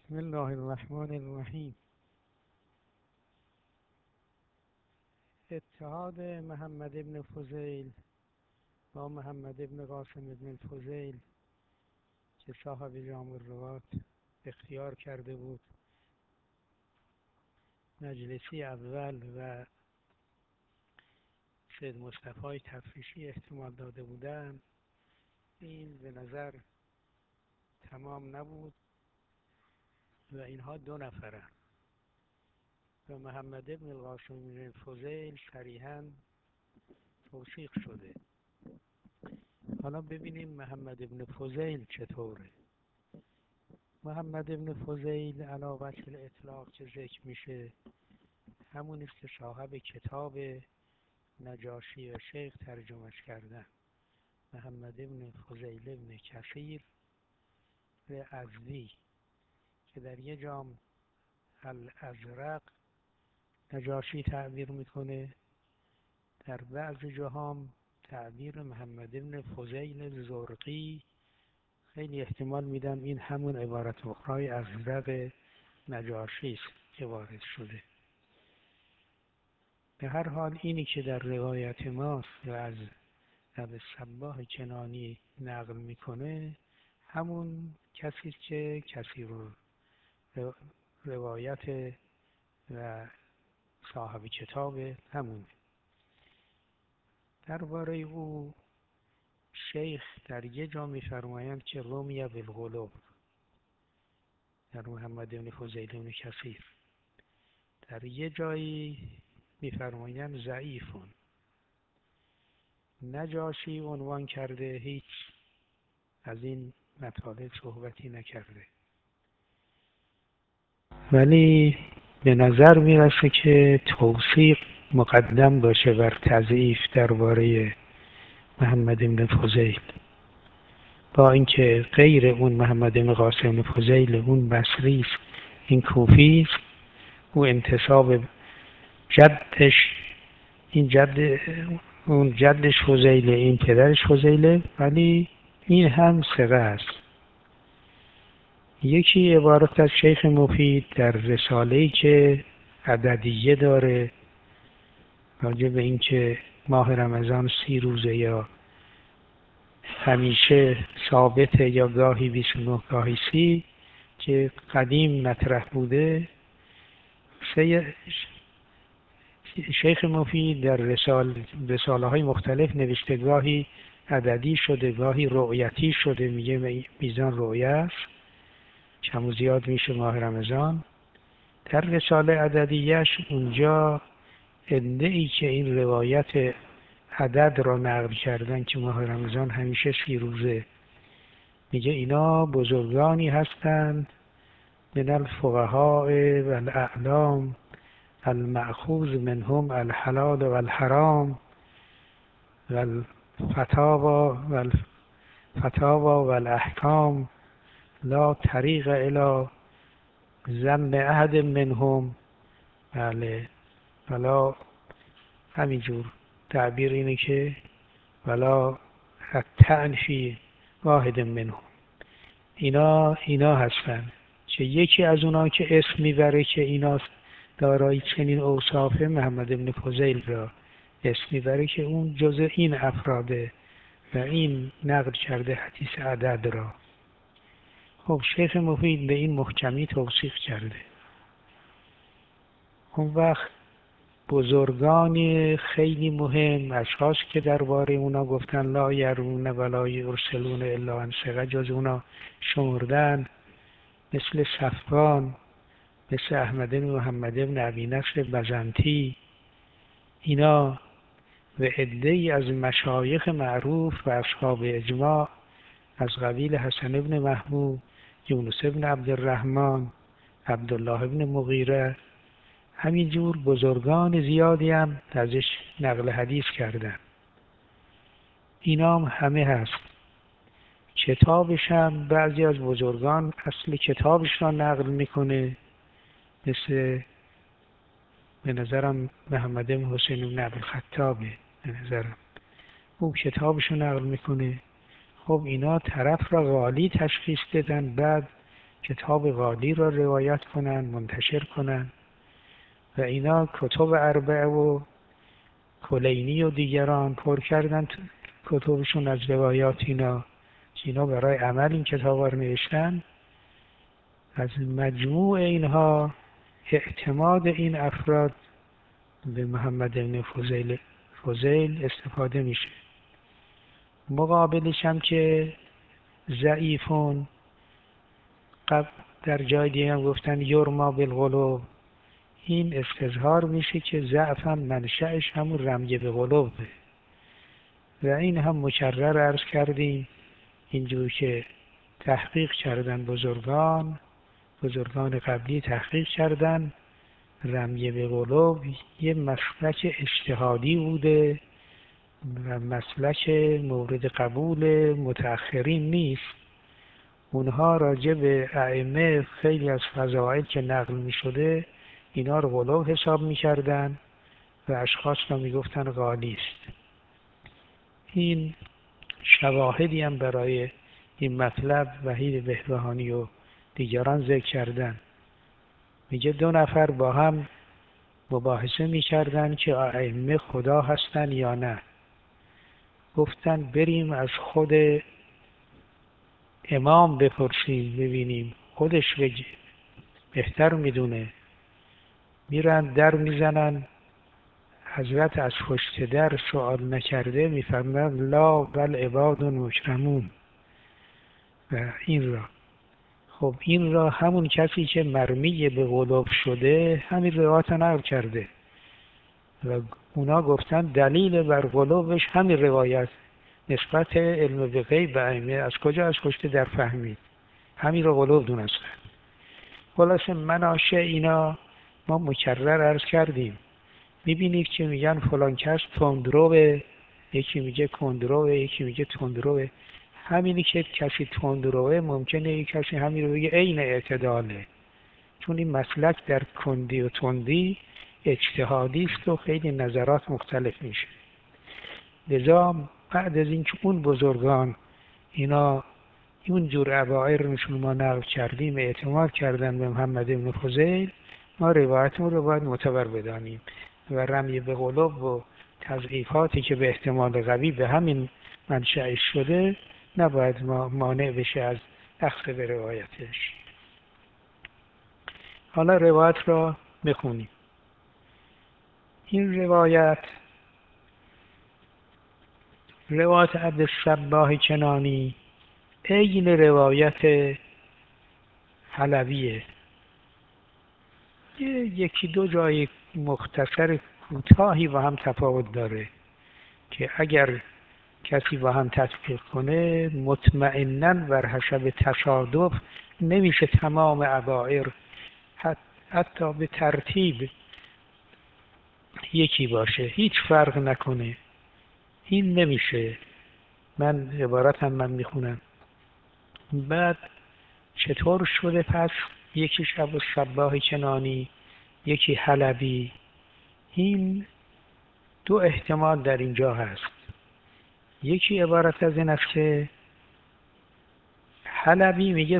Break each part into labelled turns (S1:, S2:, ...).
S1: بسم الله الرحمن الرحیم. اتحاد محمد بن فضیل با محمد بن قاسم بن الفضیل که صاحب جامع الروات اختیار کرده بود، مجلسی اول و سید مصطفی تفریشی احتمال داده بودند، این به نظر تمام نبود و اینها دو نفرند و محمد بن القاسم بن الفضیل صریحاً توثیق شده. حالا ببینیم محمد بن فضیل چطوره. محمد بن فضیل علی وجه الاطلاق که ذکر میشه همون است که صاحب کتاب نجاشی و شیخ ترجمهش کردن، محمد بن فضیل بن کثیر ازدی، که در یه جام الازرق نجاشی تعبیر میکنه، در بعض جاهام تعبیر محمد بن فضیل زرقی. خیلی احتمال میدم این همون عبارت اخرای ازرق نجاشی است که وارد شده. به هر حال اینی که در روایت ماست و از ابی الصباح کنانی نقل میکنه همون کسی که کسی رو روایت و صاحب کتاب همونه. درباره او شیخ در یه جا میفرمایند که رمی بالقلوب، در محمد بن فضیل بن کثیر. در یه جایی میفرمایند ضعیفون. نجاشی عنوان کرده، هیچ از این مطالب صحبتی نکرده، ولی به نظر میرسه که توثیق مقدم باشه بر تضعیف درباره محمد بن فضیل، با اینکه غیر اون محمد بن قاسم بن فضیل اون بصری است، این کوفی است، او انتساب جدش، این اون جدش فضیله، این پدرش فضیله، ولی این هم ثقه است. یکی عبارت از شیخ مفید در رساله‌ای که عددیه داره راجع به این که ماه رمضان 30 روزه یا همیشه ثابته یا گاهی 29 گاهی 30 که قدیم مطرح بوده، شیخ مفید در رساله های مختلف نوشته، گاهی عددی شده گاهی رؤیتی شده، میگه میزان رؤیه است، کم و زیاد میشه ماه رمضان. در رساله عددیش اونجا ادعی که این روایت عدد را نقل کردن که ماه رمضان همیشه 30 روزه، میگه اینا بزرگانی هستند من الفقهاء و الاعلام المأخوذ منهم الحلال و الحرام و الفتاوى و الاحکام لا طریق الى ذم احد منهم. بله، ولا همینجور تعبیر اینه که ولا الطعن فی واحد منهم. اینا هستن که یکی از اونا که اسم میبره که اینا دارای چنین اوصافه، محمد بن فضیل را اسم میبره که اون جزء این افراده و این نقل کرده حدیث عدد را. خب شیخ مفید به این محکمی توثیق کرده. اون وقت بزرگان خیلی مهم، اشخاص که درباره اونا گفتن لا یرون ولا یرسلون الا عن ثقه، جز اونا شمردن، مثل صفوان، مثل احمد بن محمد بن ابی نصر بزنطی، اینا و عده‌ای از مشایخ معروف و اصحاب اجماع از قبیل حسن بن محبوب، یونس بن عبدالرحمن، عبدالله بن مغیره، همینجور بزرگان زیادی هم ازش نقل حدیث کردن. اینا هم همه هست. کتابش هم بعضی از بزرگان اصل کتابش را نقل میکنه، مثل به نظرم محمد بن حسین بن عبدالخطابه، به نظرم او کتابش رو نقل میکنه. خب اینا طرف را غالی تشخیص دادن، بعد کتاب غالی را روایت کنن، منتشر کنن و اینا کتب اربعه و کلینی و دیگران پر کردن کتبشون از روایات اینا برای عمل این کتاب رو نوشتن. از مجموع اینها اعتماد این افراد به محمد بن فضیل استفاده میشه. مقابلش هم که ضعیفون در جای دیگه هم گفتن یرما بالقلوب، این استظهار میشه که ضعف هم منشأش همون رمی به قلوبه و این هم مکرر عرض کردیم اینجور که تحقیق کردن بزرگان قبلی تحقیق کردن رمی به قلوب یه مسلک اجتهادی بوده و مسلک مورد قبول متأخرین نیست. اونها راجع به ائمه خیلی از فضائل که نقل می شده اینا رو قلوب حساب می کردن و اشخاص را می گفتن غالی است. این شواهدی هم برای این مطلب وحید بهبهانی و دیگران ذکر کردن. میگه 2 نفر با هم مباحثه می کردن که ائمه خدا هستن یا نه. گفتن بریم از خود امام بپرسیم ببینیم، خودش بگه، بهتر میدونه. میرن در میزنن، حضرت از پشت در سوال نکرده میفرماید لا بل عباد مکرمون. و این را همون کسی که مرمی به قلوب شده همین روایت نقل کرده و اونا گفتن دلیل بر قلوبش همین روایت نسبت علم به غیب ائمه از کجا از پشت در فهمید، همین رو قلوب دونستن. خلاصه مناشه اینا ما مکرر عرض کردیم. میبینید که میگن فلان کس تندروه، یکی میگه کندروه، یکی میگه تندروه. همینی که کسی تندروه ممکنه یک کسی همین رو بگه عین اعتداله، چون این مسلک در کندی و تندی اجتهادی است و خیلی نظرات مختلف میشه. لذا بعد از اینکه اون بزرگان اینا اون جور عبائر رو ما نقل کردیم اعتماد کردن به محمد بن فضیل، ما روایتمون رو باید معتبر بدانیم و رمی به قلوب و تضعیفاتی که به احتمال قوی به همین منشأش شده نباید ما مانع بشه از اخذ به روایتش. حالا روایت را بخونیم. این روایت عبدالصباح کنانی عین روایت حلبیه. یکی 2 جای مختصر کوتاهی با هم تفاوت داره که اگر کسی با هم تطبیق کنه مطمئناً بر حسب تصادف نمیشه تمام عبائر حتی به ترتیب یکی باشه، هیچ فرق نکنه، این نمیشه. من عبارتم میخونم. بعد چطور شده پس یکی عبدالصباح کنانی یکی حلبی؟ این 2 احتمال در اینجا هست. یکی عبارت از این است که حلبی میگه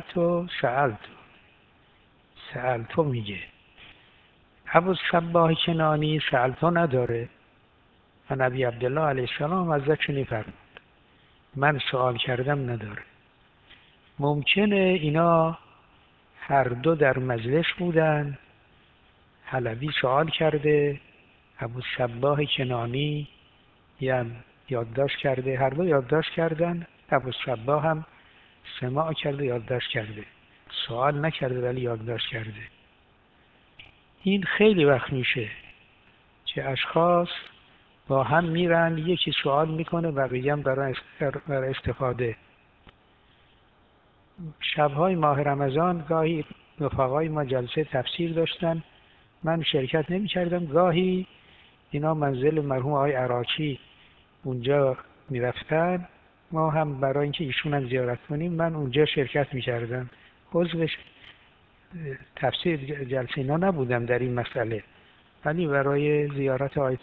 S1: سألتو میگه، عبدالصباح کنانی سألتو نداره و نبی عبدالله علیه السلام ازش چنین فرمود من سوال کردم نداره. ممکنه اینا هر 2 در مجلس بودن، حلبی سوال کرده، عبدالصباح کنانی یعنی یادداشت کرده، هر 2 یادداشت کردن، عبدالصباح هم سماع کرده یادداشت کرده، سوال نکرده ولی یادداشت کرده. این خیلی وقت میشه که اشخاص با هم میرن یکی سوال میکنه بقیه هم برای استفاده. شبهای ماه رمضان گاهی رفقای ما جلسه تفسیر داشتن، من شرکت نمی کردم. گاهی اینا منزل مرحوم آقای عراقی اونجا می رفتن، ما هم برای اینکه ایشون هم زیارت کنیم من اونجا شرکت می کردم. عضو تفسیر جلسه اینا نبودم در این مسئله، ولی برای زیارت آقای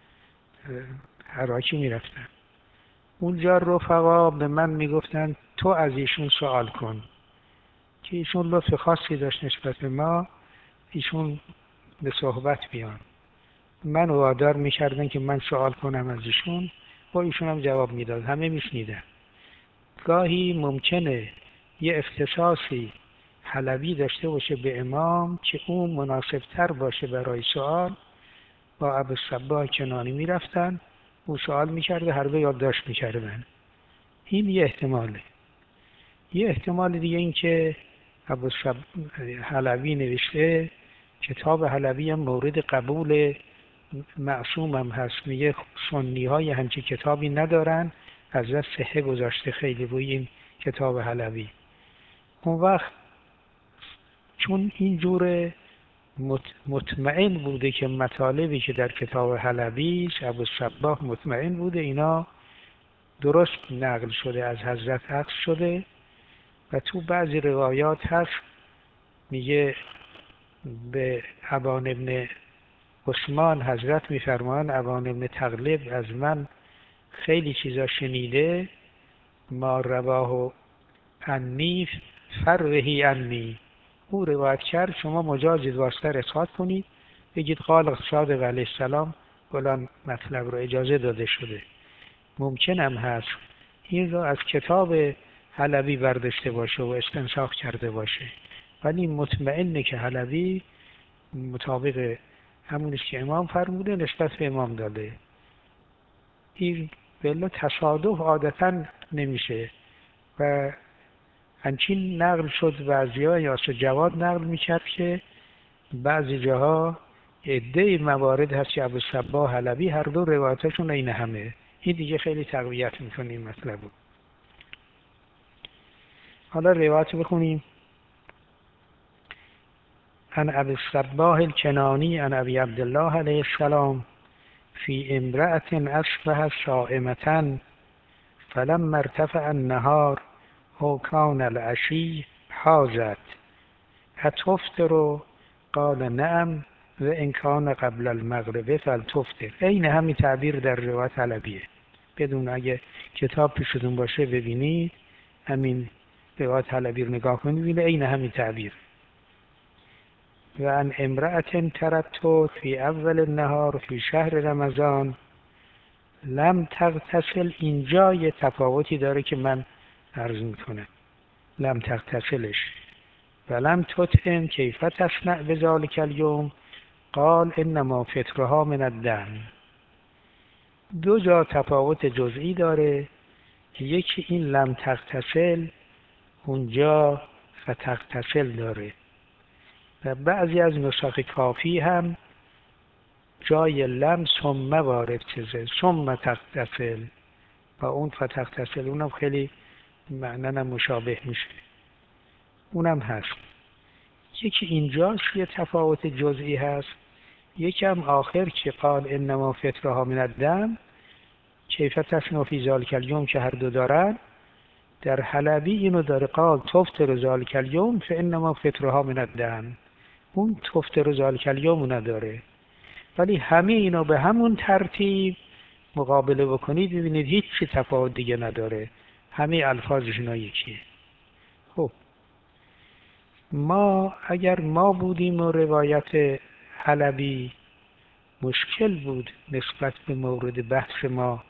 S1: عراقی می رفتم. اونجا رفقا به من می گفتن تو از ایشون سوال کن. که ایشون لطف خاصی داشت نسبت به ما، ایشون به صحبت بیان. من وادار میکردن که من سوال کنم از ایشون و ایشون هم جواب میداد، همه میشنیدن. گاهی ممکنه یه اختصاصی حلبی داشته باشه به امام که اون مناسب تر باشه برای سوال، با ابوالصباح کنانی میرفتن، او سوال میکرده، هر دو یادداشت میکردن. این یه احتماله. یه احتمال دیگه این که حلبی نوشته، کتاب حلبی هم مورد قبول معصوم هم هست، میگه سنی های همچی کتابی ندارن، از دست صحه گذاشته خیلی روی این کتاب حلبی. اون وقت چون اینجور مطمئن بوده که مطالبی که در کتاب حلبی ابوالصباح مطمئن بوده اینا درست نقل شده، از حضرت اخذ شده. و تو بعضی روایات هست میگه به ابان ابن عثمان حضرت میفرمان ابان ابن تغلب از من خیلی چیزا شنیده، ما رواه عنی فروهی عنی، او روایت کرد، شما مجازید واسطه رسالت کنید، بگید قال صادق علیه السلام فلان مطلب رو اجازه داده شده. ممکن هم هست این رو از کتاب حلبی برداشته باشه و استنساخ کرده باشه، ولی مطمئنه که حلبی مطابق همونیست که امام فرموده نسبت به امام داده. این بلا تصادف عادتا نمیشه. و همچین نقل شد، بعضی‌ها یاسر جواد نقل میکرد که بعضی جاها عده موارد هست که ابوالصباح حلبی هر دو روایتشون این همه. این دیگه خیلی تقویت میکنه این مطلب. حالا روایت بخونیم. عن ابی الصباح الکنانی عن ابی عبدالله علیه السلام فی امرأة اصبحت صائمة فلما ارتفع النهار او کان العشی حاضت اتفطر قال نعم و ان کان قبل المغرب فلتفطر. این همین تعبیر در روایت حلبیه، بدون اگه کتاب پیشتون باشه ببینید همین روایت حلبی رو نگاه کنید ببینید این همین تعبیر. و ان امرأة ترت فی اول النهار فی شهر رمضان لم تغتسل، اینجا یه تفاوتی داره که من عرض میکنم. لم تغتسلش ولم تطعم کیف تصنع بذلک الیوم قال انما فطرها من الدم. دو جا تفاوت جزئی داره، یکی این لم تغتسل اونجا فتغتسل داره و بعضی از نسخ کافی هم جای لم ثم وارد چیزه ثم تغتسل و اون فتغتسل اونم خیلی معنی مشابه میشه، اونم هست. یکی اینجاست یه تفاوت جزئی هست، یکی هم آخر که قال انما فطرها من الدم کیف تصنع فی ذلک الیوم که هر دو دارن. در حلبی اینو داره قال تفطر ذلک الیوم فانما فطرها من الدم، اون تفطر ذلک الیوم نداره. ولی همه اینا به همون ترتیب مقابله بکنید ببینید هیچ چی تفاوت دیگه نداره، همه الفاظشون یکیه. خب ما اگر ما بودیم و روایت حلبی مشکل بود نسبت به مورد بحث ما،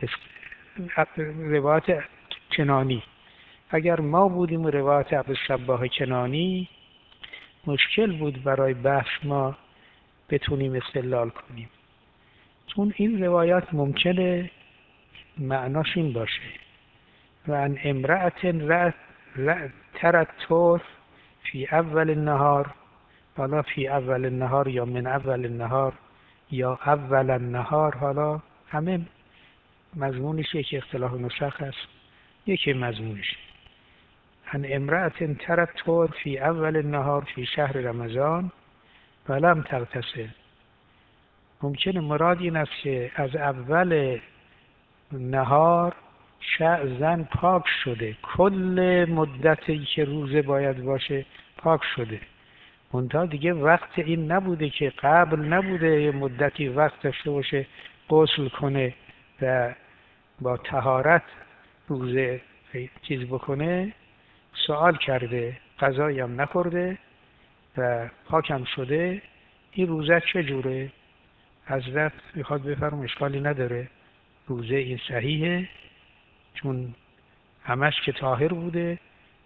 S1: روایت کنانی، اگر ما بودیم و روایت ابوالصباح کنانی مشکل بود برای بحث ما بتونیم استدلال کنیم، چون این روایات ممکنه معناش این باشه و ان امرأة ترت فی اول النهار، حالا فی اول النهار یا من اول النهار یا اول النهار، حالا همه مضمونش یکی، اختلاف نسخ هست یکی مضمونش. ان امرأة ترت فی اول النهار فی شهر رمضان ولم تغتسل، ممکنه مراد این است که از اول نهار زن پاک شده، کل مدتی که روزه باید باشه پاک شده، منتها دیگه وقت این نبوده که قبل نبوده یه مدتی وقت داشته باشه غسل کنه و با طهارت روزه چیز بکنه. سوال کرده غذایی هم نخورده و پاکم شده، این روزه چجوره؟ حضرت میخواد بفرم اشکالی نداره، روزه این صحیحه، چون همش که طاهر بوده،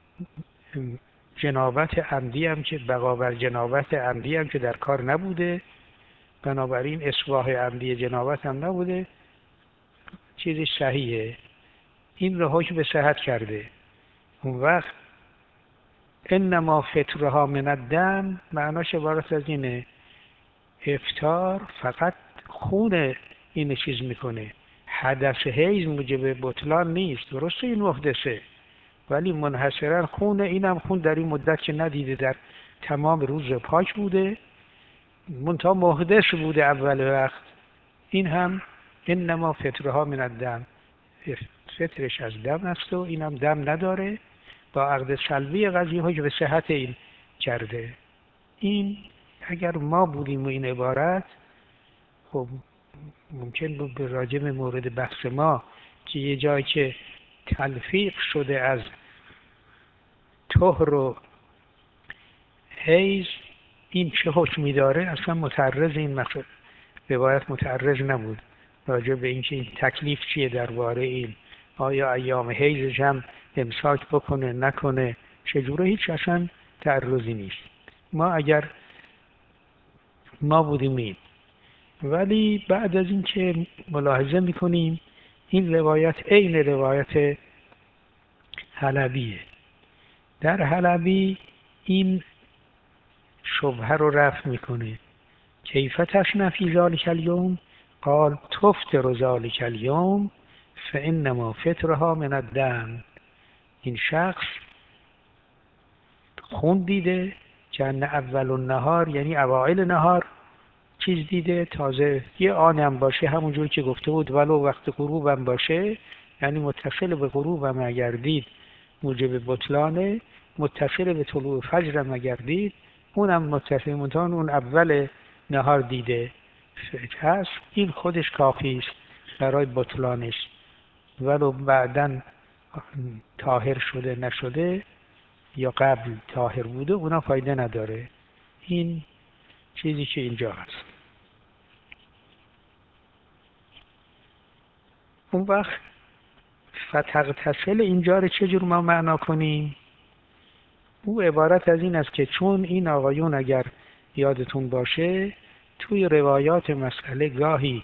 S1: جنابت عمدی هم که بقا بر جنابت عمدی هم که در کار نبوده، بنابراین اصلاح عمدی جنابت هم نبوده، چیزی صحیحه. این رو حکم به صحت کرده. اون وقت انما فطرها من الدم معناش عبارت از اینه، افطار فقط خون این چیز میکنه، حدث حیض موجب بطلان نیست. درسته این محدثه، ولی منحصرا خون، اینم خون در این مدت که ندیده در تمام روز پاک بوده، منتها محدث بوده اول وقت، این هم انما فطرها من الدم، فطرش از دم است و اینم دم نداره. با عقد سلبی قضیه که به صحت این کرده. این اگر ما بودیم و این عبارت، خب ممکن بود به راجع به مورد بحث ما که یه جایی که تلفیق شده از طهر و حیض این چه حکمی داره، اصلا متعرض این مقصد روایت متعرض نبود راجع به اینکه این تکلیف چیه درباره این، آیا ایام حیضش هم امساک بکنه نکنه چجوره، هیچ اصلا تعرضی نیست. ما اگر ما بودیم این، ولی بعد از اینکه ملاحظه میکنیم این روایت عین روایت حلبیه، در حلبی این شبهه رو رفع میکنه، کیف تشنع فی ذلک الیوم قال تفطر ذلک الیوم فانما فطرها من الدم. این شخص خون دیده که اول النهار یعنی اوائل نهار چیز دیده، تازه یه آنم باشه همونجور که گفته بود، ولو وقت غروبم باشه، یعنی متصل به غروبم اگر دید موجب بطلانه، متصل به طلوع فجرم اگر دید اونم متصل، منتها اون اول نهار دیده هست، این خودش کافی است برای بطلانش، ولو بعدن طاهر شده نشده یا قبل طاهر بوده اونا فایده نداره. این چیزی که اینجا هست. اون وقت فتغتسل اینجا رو چجور ما معنا کنیم؟ او عبارت از این است که چون این آقایون اگر یادتون باشه توی روایات مسئله گاهی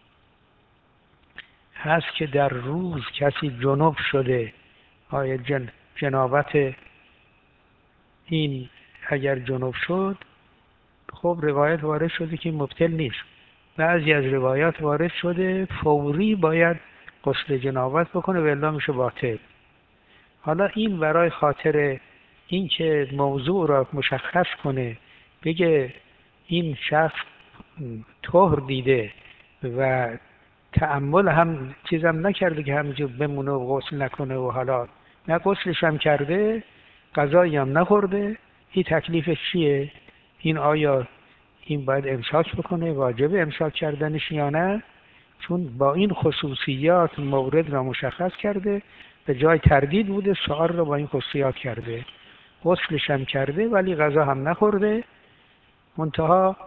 S1: هست که در روز کسی جنب شده، آیا جنابت این اگر جنب شد، خب روایت وارد شده که مبتل نیست، بعضی از روایات وارد شده فوری باید غسل جنابت بکنه و الا میشه باطل. حالا این برای خاطر این که موضوع را مشخص کنه، بگه این شخص طهر دیده و تأمل هم چیزم نکرده که همینجور بمونه و غسل نکنه و حالا نه غسلش هم کرده غذایی هم نخورده، این تکلیفش چیه؟ این آیا این باید امساک بکنه، واجب امساک کردنش یا نه؟ چون با این خصوصیات مورد را مشخص کرده، به جای تردید بوده سؤال را با این خصوصیات کرده، غسلش هم کرده ولی غذا هم نخورده، منتها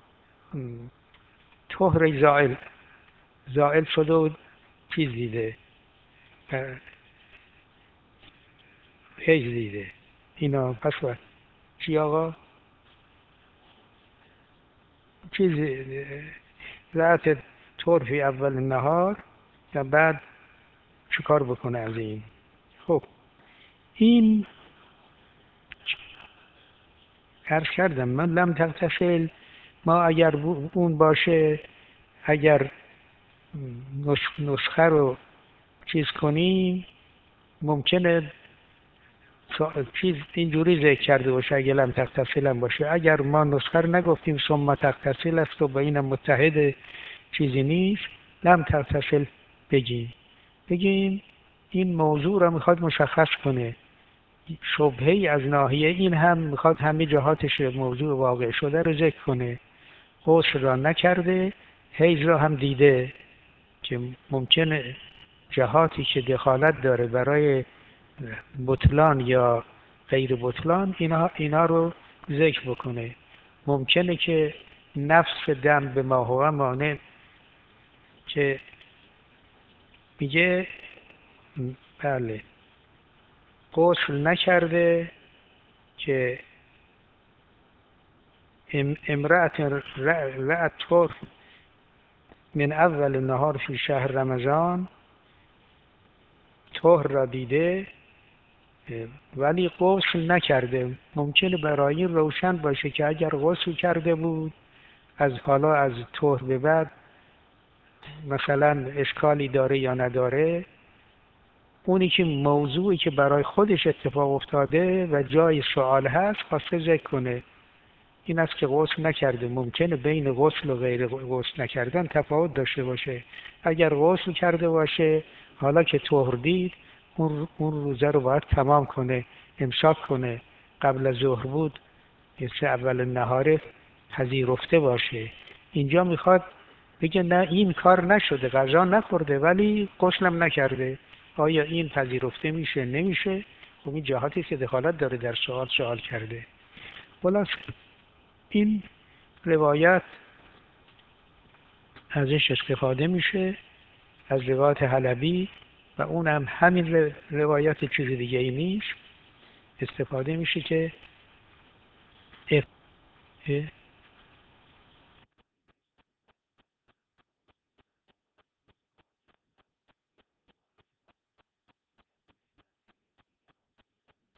S1: طهر زائل شده و چیز دیده، حیض دیده. اینا پس باید چی آقا؟ چیز ذات طهر فی اول نهار و بعد چیکار بکنه از این؟ خب این عرض کردم من لم تغتسل، ما اگر اون باشه، اگر نسخه رو چیز کنیم ممکنه چیز اینجوری ذکر کرده باشه اگر لم تغتسل هم باشه، اگر ما نسخه رو نگفتیم ثم تغتسل است و با اینم متحد چیزی نیست، لم تغتسل بگیم این موضوع را میخواد مشخص کنه، شبهه‌ای از ناحیه این هم میخواد همه جهاتش موضوع واقع شده رو ذکر کنه، غسل را نکرده، حیض را هم دیده که ممکنه جهاتی که دخالت داره برای بطلان یا غیر بطلان اینا رو ذکر بکنه. ممکنه که نفس دم به ما هو مانع که میگه بله غسل نکرده که امرأت رأت طهر من اول نهار فی شهر رمضان، طهر را دیده ولی غسل نکرده. ممکنه برای این روشن باشه که اگر غسل کرده بود از طهر به بعد مثلا اشکالی داره یا نداره. اونی که موضوعی که برای خودش اتفاق افتاده و جای سوال هست خواسته ذکر کنه این است که غسل نکرده. ممکنه بین غسل و غیر غسل نکردن تفاوت داشته باشه. اگر غسل کرده باشه حالا که طهر دید اون روزه رو باید تمام کنه، امساک کنه. قبل از ظهر بود مثل اول نهار پذیرفته باشه. اینجا میخواد بگه نه این کار نشده، غذا نخورده ولی غسلم نکرده. آیا این پذیرفته میشه نمیشه؟ خب این جهاتی که دخالت داره در سوال کرده. خلاص این روایت ازش استفاده میشه از روایت حلبی و اون هم همین روایت، چیز دیگه ای نیست. استفاده میشه که